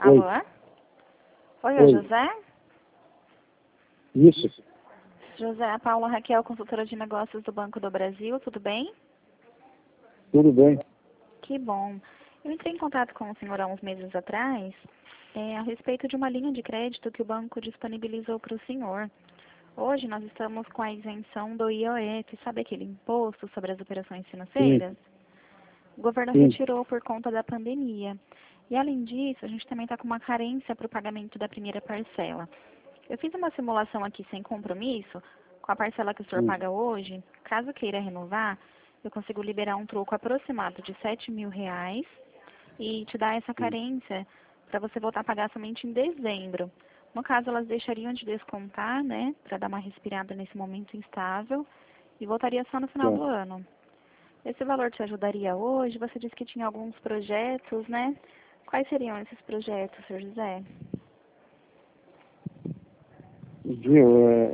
Oi. Alô? Oi, é o Oi. José? Isso. José, a Paula Raquel, consultora de negócios do Banco do Brasil, tudo bem? Tudo bem. Que bom. Eu entrei em contato com o senhor há uns meses atrás a respeito de uma linha de crédito que o banco disponibilizou para o senhor. Hoje nós estamos com a isenção do IOF, sabe aquele imposto sobre as operações Sim. financeiras? O governo Sim. retirou por conta da pandemia. E além disso, a gente também está com uma carência para o pagamento da primeira parcela. Eu fiz uma simulação aqui sem compromisso, com a parcela que o senhor Sim. paga hoje. Caso queira renovar, eu consigo liberar um troco aproximado de R$ 7.000 e te dar essa Sim. carência para você voltar a pagar somente em dezembro. No caso, elas deixariam de descontar, né, para dar uma respirada nesse momento instável e voltaria só no final do Certo. ano. Esse valor te ajudaria hoje? Você disse que tinha alguns projetos, né? Quais seriam esses projetos, senhor José? Viu?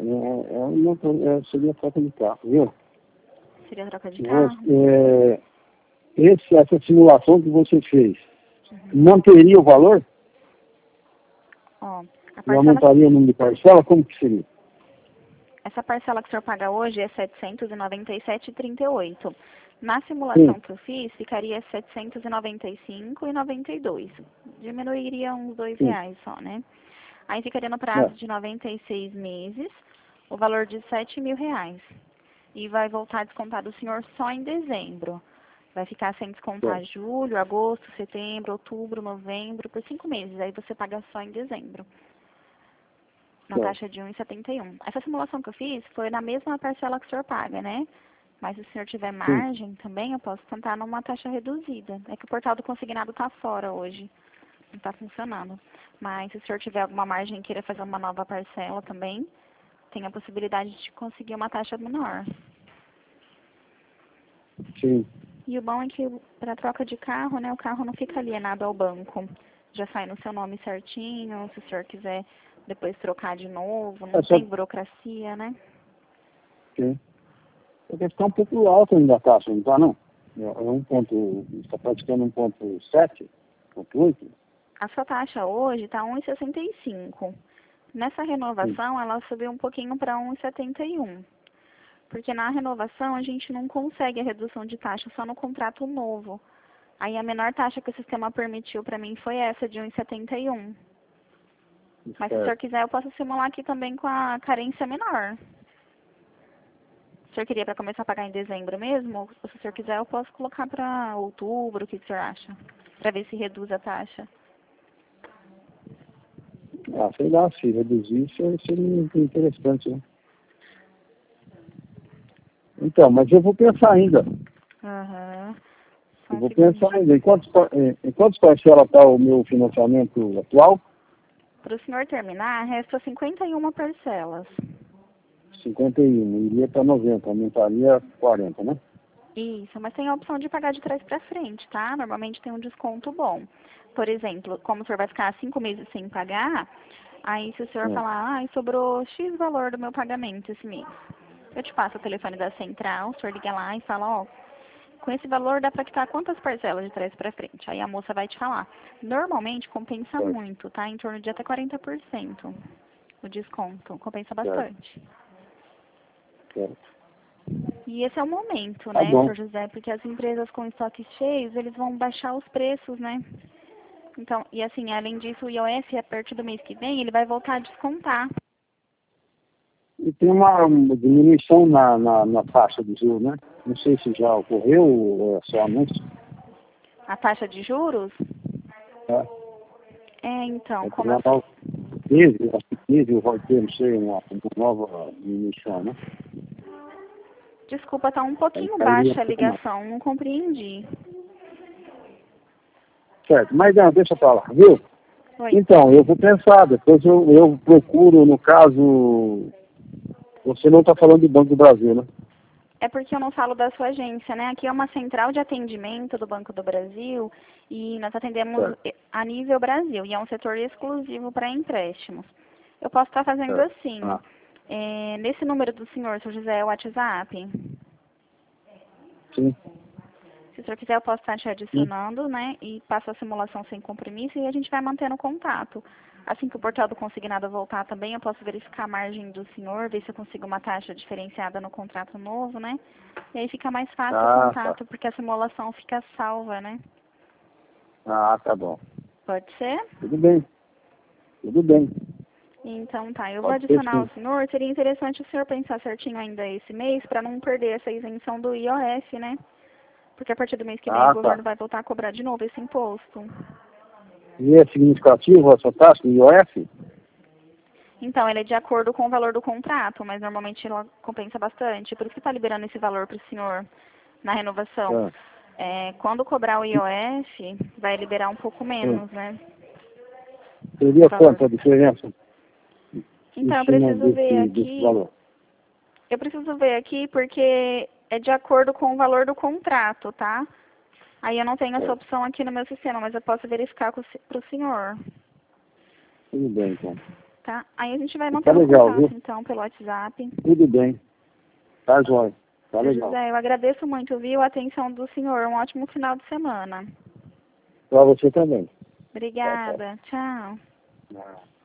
Seria falta de carro, viu? Seria troca de carro? Essa simulação que você fez, Uhum. manteria o valor? Ó, a E parcela, aumentaria o número de parcela? Como que seria? essa parcela que o senhor paga hoje é R$ 797,38. Na Sim. simulação que eu fiz, ficaria R$ 795,92. Diminuiria uns Sim. R$ 2 só, né? Aí ficaria no prazo É. de 96 meses, o valor de R$ 7.000. E vai voltar a descontar do senhor só em dezembro. Vai ficar sem descontar Certo. julho, agosto, setembro, outubro, novembro, por 5 meses. Aí você paga só em dezembro, na Certo. taxa de 1,71. Essa simulação que eu fiz foi na mesma parcela que o senhor paga, né? Mas se o senhor tiver Sim. margem também, eu posso tentar numa taxa reduzida. É que o portal do consignado está fora hoje, não está funcionando. Mas se o senhor tiver alguma margem e queira fazer uma nova parcela também, tem a possibilidade de conseguir uma taxa menor. Sim. E o bom é que para troca de carro, né, o carro não fica alienado ao banco. Já sai no seu nome certinho, se o senhor quiser depois trocar de novo, não Essa, tem burocracia, né? sim. Porque ficar um pouco alto ainda a taxa, não está não? Está praticando 1,7, 1,8? A sua taxa hoje está 1,65. Nessa Sim. renovação, ela subiu um pouquinho para 1,71. Porque na renovação a gente não consegue a redução de taxa só no contrato novo. Aí a menor taxa que o sistema permitiu para mim foi essa de 1,71. Mas se o senhor Certo. quiser, eu posso simular aqui também com a carência menor. O senhor queria para começar a pagar em dezembro mesmo? Ou se o senhor quiser, eu posso colocar para outubro, o que o senhor acha? Para ver se reduz a taxa. Ah, sei lá, se reduzir, seria interessante, né? Então, mas eu vou pensar ainda. Aham. Só Eu um vou pensar segundinho. ainda. Em quantos parcelas está o meu financiamento atual? Para o senhor terminar, resta 51 parcelas. 51. Iria para 90, aumentaria 40, né? Isso, mas tem a opção de pagar de trás para frente, tá? Normalmente tem um desconto bom. Por exemplo, como o senhor vai ficar 5 meses sem pagar, aí se o senhor É. falar, ai, sobrou X valor do meu pagamento esse mês, eu te passo o telefone da central, o senhor liga lá e fala, ó, com esse valor dá para quitar quantas parcelas de trás para frente? Aí a moça vai te falar. Normalmente compensa Certo. muito, tá? Em torno de até 40% o desconto. Compensa Certo. bastante. Certo. E esse é o momento, Tá né, bom. Sr. José? Porque as empresas com estoques cheios, eles vão baixar os preços, né? Então, e assim, além disso, o IOF, a partir do mês que vem, ele vai voltar a descontar E tem uma diminuição na taxa de juros, né? Não sei se já ocorreu ou é só anúncio. a taxa de juros. Tá? Então, É que como eu... já teve, acho que teve, ou vai ter, não sei, uma nova diminuição, né? Desculpa, tá um Aí pouquinho cairia um baixa a pouco mais. ligação, não compreendi. Certo, mas não, deixa pra lá, viu? Oi. Então, eu vou pensar, depois eu procuro, no caso, você não está falando do Banco do Brasil, né? É porque eu não falo da sua agência, né? Aqui é uma central de atendimento do Banco do Brasil e nós atendemos Certo, a nível Brasil e é um setor exclusivo para empréstimos. Eu posso estar fazendo certo. assim, Ah, nesse número do senhor, seu José, é o WhatsApp. sim, Se o senhor quiser, eu posso estar te adicionando, né? E passo a simulação sem compromisso e a gente vai mantendo contato. Assim que o portal do consignado voltar também, eu posso verificar a margem do senhor, ver se eu consigo uma taxa diferenciada no contrato novo, né? E aí fica mais fácil o Ah, contato, porque a simulação fica salva, né? Ah, tá bom. Pode ser? Tudo bem. Tudo bem. Então tá, eu vou Pode ser adicionar sim. o senhor. Seria interessante o senhor pensar certinho ainda esse mês para não perder essa isenção do IOF, né? Porque a partir do mês que vem o Ah, tá. governo vai voltar a cobrar de novo esse imposto. E é significativo essa taxa do IOF? Então, ele é de acordo com o valor do contrato, mas normalmente ela compensa bastante. Por isso que está liberando esse valor para o senhor na renovação. Ah, Quando cobrar o IOF, vai liberar um pouco ah. menos, né? O Seria valor. quanto a diferença em Então, eu cima preciso ver desse aqui. valor? Eu preciso ver aqui porque é de acordo com o valor do contrato, tá? Aí eu não tenho essa É, opção aqui no meu sistema, mas eu posso verificar para o senhor, tudo bem, então. tá? Aí a gente vai Tá mantendo legal, contato, viu? então, pelo WhatsApp. Tudo bem. Tá jóia. Tá Seu legal. José, eu agradeço muito, viu, a atenção do senhor. Um ótimo final de semana. Pra você também. Tchau, tchau. Obrigada. Tchau. Ah.